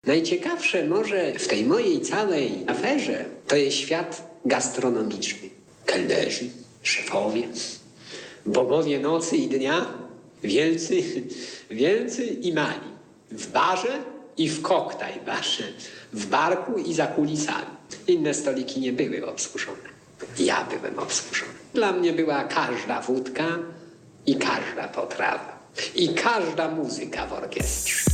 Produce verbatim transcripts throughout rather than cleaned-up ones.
Najciekawsze może w tej mojej całej aferze to jest świat gastronomiczny. Kelnerzy, szefowie, bogowie nocy i dnia, wielcy, wielcy i mali. W barze i w koktajl barze, w barku i za kulisami. Inne stoliki nie były obsłużone. Ja byłem obsłużony. Dla mnie była każda wódka i każda potrawa. I każda muzyka w orkiestrze.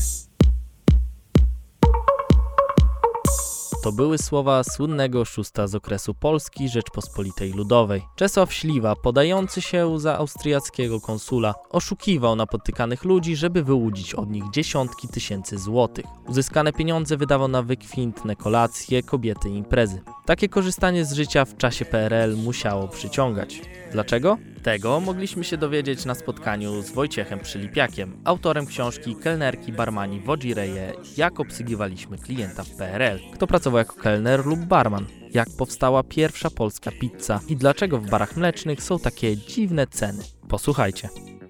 To były słowa słynnego oszusta z okresu Polski Rzeczpospolitej Ludowej. Czesław Śliwa, podający się za austriackiego konsula, oszukiwał napotykanych ludzi, żeby wyłudzić od nich dziesiątki tysięcy złotych. Uzyskane pieniądze wydawał na wykwintne kolacje, kobiety i imprezy. Takie korzystanie z życia w czasie P R L musiało przyciągać. Dlaczego? Tego mogliśmy się dowiedzieć na spotkaniu z Wojciechem Przylipiakiem, autorem książki Kelnerki, barmani, wodzireje, jak obsługiwaliśmy klienta w P R L, kto pracował jako kelner lub barman, jak powstała pierwsza polska pizza i dlaczego w barach mlecznych są takie dziwne ceny. Posłuchajcie.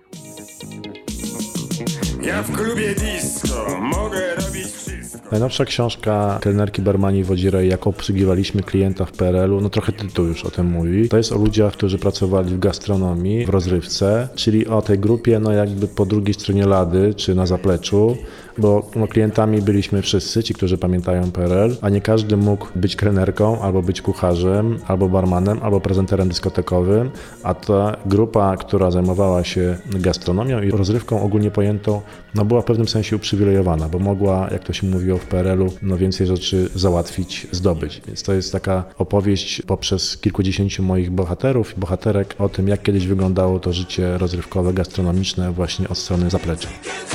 Ja w klubie disco mogę robić wszystko. Najnowsza książka Kelnerki, barmani, wodzireje, jak obsługiwaliśmy klienta w P R L u, no trochę tytuł już o tym mówi. To jest o ludziach, którzy pracowali w gastronomii, w rozrywce, czyli o tej grupie, no jakby po drugiej stronie lady, czy na zapleczu, bo no, klientami byliśmy wszyscy, ci, którzy pamiętają P R L, a nie każdy mógł być kelnerką, albo być kucharzem, albo barmanem, albo prezenterem dyskotekowym, a ta grupa, która zajmowała się gastronomią i rozrywką ogólnie pojętą, no była w pewnym sensie uprzywilejowana, bo mogła, jak to się mówiło w P R L u, no więcej rzeczy załatwić, zdobyć. Więc to jest taka opowieść poprzez kilkudziesięciu moich bohaterów i bohaterek o tym, jak kiedyś wyglądało to życie rozrywkowe, gastronomiczne właśnie od strony zaplecza.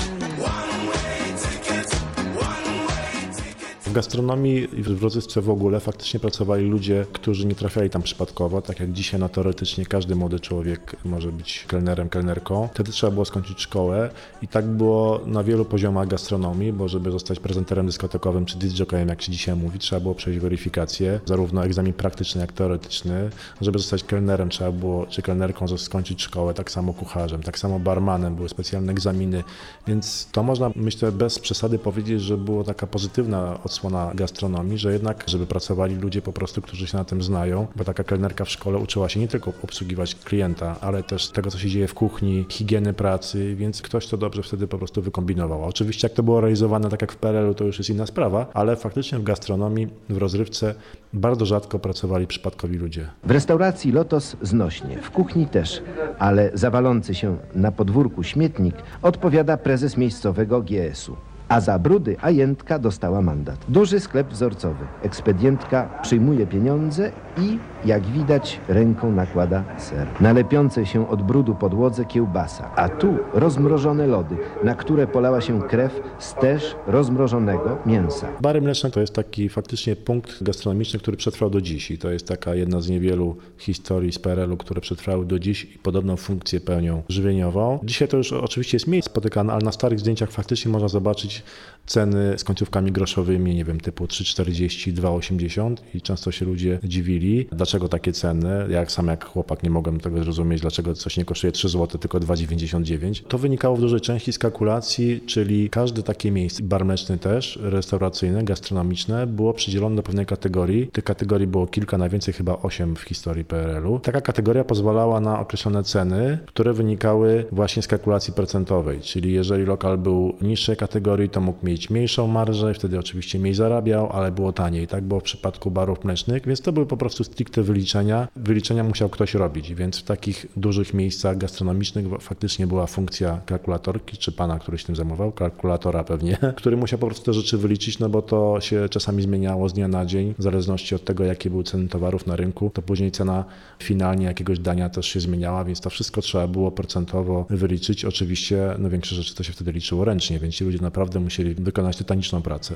W gastronomii i w rozrywce w ogóle faktycznie pracowali ludzie, którzy nie trafiali tam przypadkowo, tak jak dzisiaj no, teoretycznie każdy młody człowiek może być kelnerem, kelnerką. Wtedy trzeba było skończyć szkołę i tak było na wielu poziomach gastronomii, bo żeby zostać prezenterem dyskotekowym czy disc-jockeyem, jak się dzisiaj mówi, trzeba było przejść weryfikację, zarówno egzamin praktyczny, jak teoretyczny. Żeby zostać kelnerem trzeba było, czy kelnerką skończyć szkołę, tak samo kucharzem, tak samo barmanem, były specjalne egzaminy, więc to można, myślę, bez przesady powiedzieć, że było taka pozytywna odsłona gastronomii, że jednak, żeby pracowali ludzie po prostu, którzy się na tym znają, bo taka kelnerka w szkole uczyła się nie tylko obsługiwać klienta, ale też tego, co się dzieje w kuchni, higieny pracy, więc ktoś to dobrze wtedy po prostu wykombinował. Oczywiście jak to było realizowane tak jak w P R L u, to już jest inna sprawa, ale faktycznie w gastronomii, w rozrywce bardzo rzadko pracowali przypadkowi ludzie. W restauracji Lotos znośnie, w kuchni też, ale za walący się na podwórku śmietnik odpowiada prezes miejscowego G S u. A za brudy ajentka dostała mandat. Duży sklep wzorcowy. Ekspedientka przyjmuje pieniądze i, jak widać, ręką nakłada ser. Na lepiącej się od brudu podłodze kiełbasa, a tu rozmrożone lody, na które polała się krew z też rozmrożonego mięsa. Bary mleczne to jest taki faktycznie punkt gastronomiczny, który przetrwał do dziś i to jest taka jedna z niewielu historii z P R L u, które przetrwały do dziś i podobną funkcję pełnią żywieniową. Dzisiaj to już oczywiście jest mniej spotykane, ale na starych zdjęciach faktycznie można zobaczyć ceny z końcówkami groszowymi, nie wiem, typu trzy czterdzieści, dwa osiemdziesiąt i często się ludzie dziwili, dlaczego takie ceny. Ja sam jak chłopak nie mogłem tego zrozumieć, dlaczego coś nie kosztuje trzy złote, tylko dwa dziewięćdziesiąt dziewięć. To wynikało w dużej części z kalkulacji, czyli każde takie miejsce, bar mleczny też, restauracyjne, gastronomiczne, było przydzielone do pewnej kategorii. Tych kategorii było kilka, najwięcej chyba osiem w historii P R L u. Taka kategoria pozwalała na określone ceny, które wynikały właśnie z kalkulacji procentowej, czyli jeżeli lokal był niższej kategorii, to mógł mieć mniejszą marżę, wtedy oczywiście mniej zarabiał, ale było taniej. Tak było w przypadku barów mlecznych, więc to były po prostu stricte wyliczenia. Wyliczenia musiał ktoś robić, więc w takich dużych miejscach gastronomicznych faktycznie była funkcja kalkulatorki, czy pana, który się tym zajmował, kalkulatora pewnie, który musiał po prostu te rzeczy wyliczyć, no bo to się czasami zmieniało z dnia na dzień, w zależności od tego, jakie były ceny towarów na rynku, to później cena finalnie jakiegoś dania też się zmieniała, więc to wszystko trzeba było procentowo wyliczyć. Oczywiście no większe rzeczy to się wtedy liczyło ręcznie, więc ci ludzie naprawdę musieli wykonać tytaniczną pracę.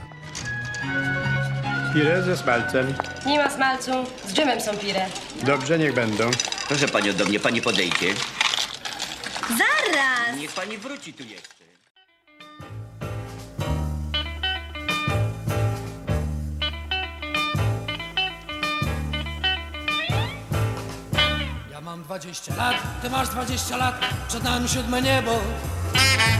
Pire ze smalcem. Nie ma smalcu, z dżemem są pire. Dobrze, niech będą. Proszę panią, do mnie pani podejdzie. Zaraz! Niech pani wróci tu jeszcze. Ja mam dwadzieścia lat, ty masz dwadzieścia lat, przed nami siódme niebo. Dziś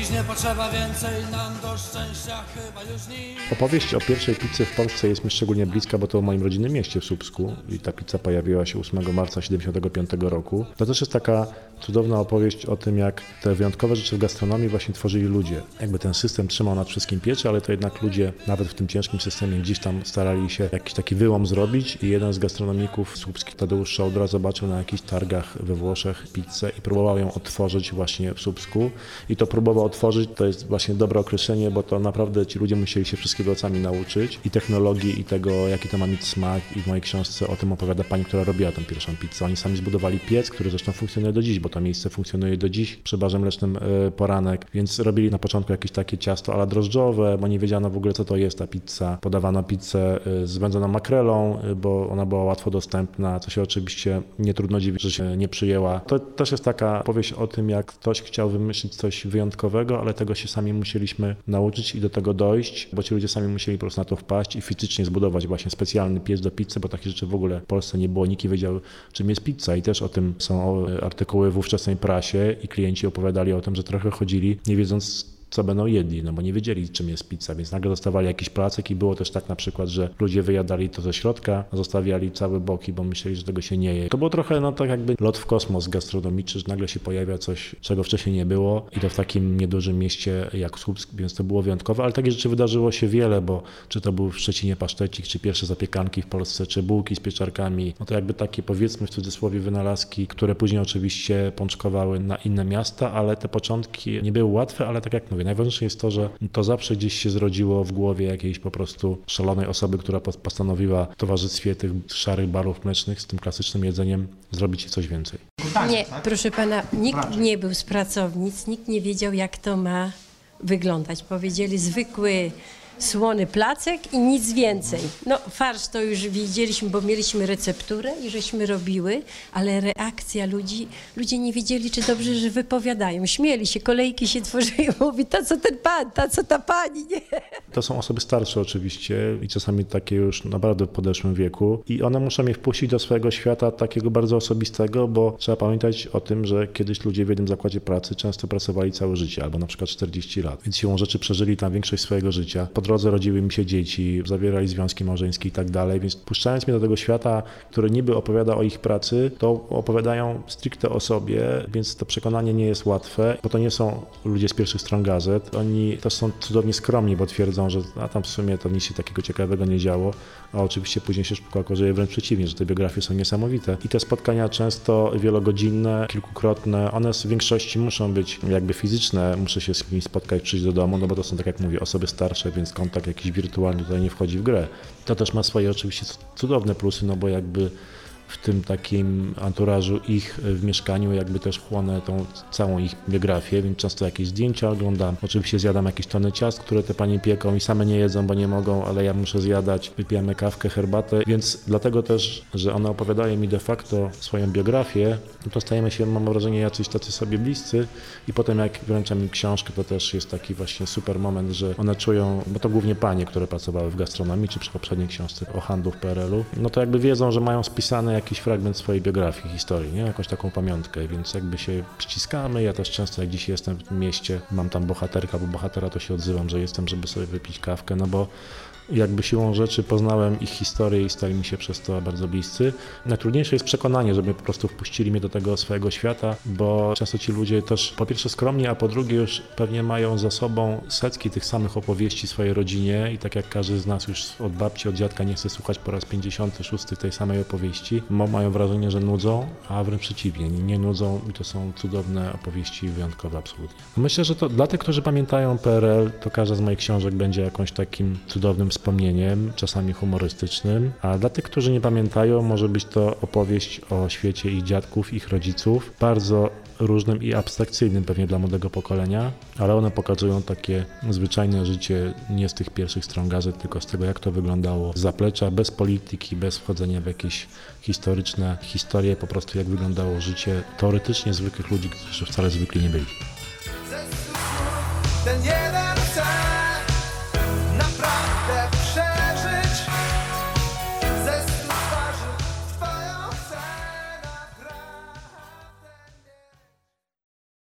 dziś nie potrzeba więcej, nam do szczęścia chyba już nic. Opowieść o pierwszej pizzy w Polsce jest mi szczególnie bliska, bo to w moim rodzinnym mieście w Słupsku i ta pizza pojawiła się ósmego marca tysiąc dziewięćset siedemdziesiątego piątego roku. To też jest taka cudowna opowieść o tym, jak te wyjątkowe rzeczy w gastronomii właśnie tworzyli ludzie. Jakby ten system trzymał nad wszystkim pieczę, ale to jednak ludzie nawet w tym ciężkim systemie gdzieś tam starali się jakiś taki wyłom zrobić i jeden z gastronomików słupskich, Tadeusz Szołdra, zobaczył na jakichś targach we Włoszech pizzę i próbował ją otworzyć właśnie w Słupsku. I to próbował otworzyć, to jest właśnie dobre określenie, bo to naprawdę ci ludzie musieli się wszystkiego sami nauczyć i technologii i tego, jaki to ma mieć smak i w mojej książce o tym opowiada pani, która robiła tę pierwszą pizzę. Oni sami zbudowali piec, który zresztą funkcjonuje do dziś, bo to miejsce funkcjonuje do dziś przy barze mlecznym Poranek, więc robili na początku jakieś takie ciasto ala drożdżowe, bo nie wiedziano w ogóle, co to jest ta pizza. Podawano pizzę z wędzoną makrelą, bo ona była łatwo dostępna, co się oczywiście nie trudno dziwić, że się nie przyjęła. To też jest taka powieść o tym, jak ktoś chciał wymyślić coś wyjątkowego, ale tego się sami musieliśmy nauczyć i do tego dojść, bo ci ludzie sami musieli po prostu na to wpaść i fizycznie zbudować właśnie specjalny piec do pizzy, bo takich rzeczy w ogóle w Polsce nie było, nikt nie wiedział, czym jest pizza i też o tym są artykuły w ówczesnej prasie i klienci opowiadali o tym, że trochę chodzili, nie wiedząc, co będą jedli, no bo nie wiedzieli, czym jest pizza, więc nagle dostawali jakiś placek i było też tak na przykład, że ludzie wyjadali to ze środka, a zostawiali całe boki, bo myśleli, że tego się nie je. To było trochę no tak jakby lot w kosmos gastronomiczny, że nagle się pojawia coś, czego wcześniej nie było i to w takim niedużym mieście jak Słupsk, więc to było wyjątkowe, ale takich rzeczy wydarzyło się wiele, bo czy to był w Szczecinie pasztecik, czy pierwsze zapiekanki w Polsce, czy bułki z pieczarkami, no to jakby takie powiedzmy w cudzysłowie wynalazki, które później oczywiście pączkowały na inne miasta, ale te początki nie były łatwe, ale tak jak mówię, najważniejsze jest to, że to zawsze gdzieś się zrodziło w głowie jakiejś po prostu szalonej osoby, która postanowiła w towarzystwie tych szarych barów mlecznych z tym klasycznym jedzeniem zrobić coś więcej. Nie, proszę pana, nikt nie był z pracownic, nikt nie wiedział, jak to ma wyglądać. Powiedzieli zwykły słony placek i nic więcej. No farsz to już widzieliśmy, bo mieliśmy recepturę i żeśmy robiły, ale reakcja ludzi, ludzie nie wiedzieli, czy dobrze, że wypowiadają. Śmieli się, kolejki się tworzyły, mówi, to co ten pan, ta co ta pani, nie? To są osoby starsze oczywiście i czasami takie już naprawdę w podeszłym wieku i one muszą mnie wpuścić do swojego świata takiego bardzo osobistego, bo trzeba pamiętać o tym, że kiedyś ludzie w jednym zakładzie pracy często pracowali całe życie, albo na przykład czterdzieści lat, więc siłą rzeczy przeżyli tam większość swojego życia. Po drodze rodziły mi się dzieci, zawierali związki małżeńskie i tak dalej, więc puszczając mnie do tego świata, który niby opowiada o ich pracy, to opowiadają stricte o sobie, więc to przekonanie nie jest łatwe, bo to nie są ludzie z pierwszych stron gazet. Oni też są cudownie skromni, bo twierdzą, że a tam w sumie to nic się takiego ciekawego nie działo, a oczywiście później się szybko okazuje wręcz przeciwnie, że te biografie są niesamowite. I te spotkania często wielogodzinne, kilkukrotne, one w większości muszą być jakby fizyczne, muszę się z kimś spotkać, przyjść do domu, no bo to są, tak jak mówię, osoby starsze, więc kontakt jakiś wirtualny tutaj nie wchodzi w grę. To też ma swoje oczywiście cudowne plusy, no bo jakby w tym takim anturażu ich w mieszkaniu jakby też chłonę tą całą ich biografię, więc często jakieś zdjęcia oglądam. Oczywiście zjadam jakieś tony ciast, które te panie pieką i same nie jedzą, bo nie mogą, ale ja muszę zjadać. Wypijamy kawkę, herbatę, więc dlatego też, że one opowiadają mi de facto swoją biografię, no to stajemy się, mam wrażenie, jacyś tacy sobie bliscy i potem jak wręczam im książkę, to też jest taki właśnie super moment, że one czują, bo to głównie panie, które pracowały w gastronomii, czy przy poprzedniej książce o handlu w P R L-u, no to jakby wiedzą, że mają spisane jakiś fragment swojej biografii, historii, nie? Jakąś taką pamiątkę, więc jakby się ściskamy. Ja też często, jak dziś jestem w tym mieście, mam tam bohaterka, bo bohatera, to się odzywam, że jestem, żeby sobie wypić kawkę, no bo jakby siłą rzeczy poznałem ich historię i stali mi się przez to bardzo bliscy. Najtrudniejsze jest przekonanie, żeby po prostu wpuścili mnie do tego swojego świata, bo często ci ludzie też po pierwsze skromni, a po drugie już pewnie mają za sobą setki tych samych opowieści swojej rodzinie i tak jak każdy z nas już od babci, od dziadka nie chce słuchać po raz pięćdziesiąty szósty tej samej opowieści, bo mają wrażenie, że nudzą, a wręcz przeciwnie, nie nudzą i to są cudowne opowieści, wyjątkowe absolutnie. Myślę, że to dla tych, którzy pamiętają P R L, to każda z moich książek będzie jakąś takim cudownym wspomnieniem, czasami humorystycznym, a dla tych, którzy nie pamiętają, może być to opowieść o świecie ich dziadków, ich rodziców, bardzo różnym i abstrakcyjnym pewnie dla młodego pokolenia, ale one pokazują takie zwyczajne życie nie z tych pierwszych stron gazet, tylko z tego, jak to wyglądało z zaplecza, bez polityki, bez wchodzenia w jakieś historyczne historie, po prostu jak wyglądało życie teoretycznie zwykłych ludzi, którzy wcale zwykli nie byli. Ten jeden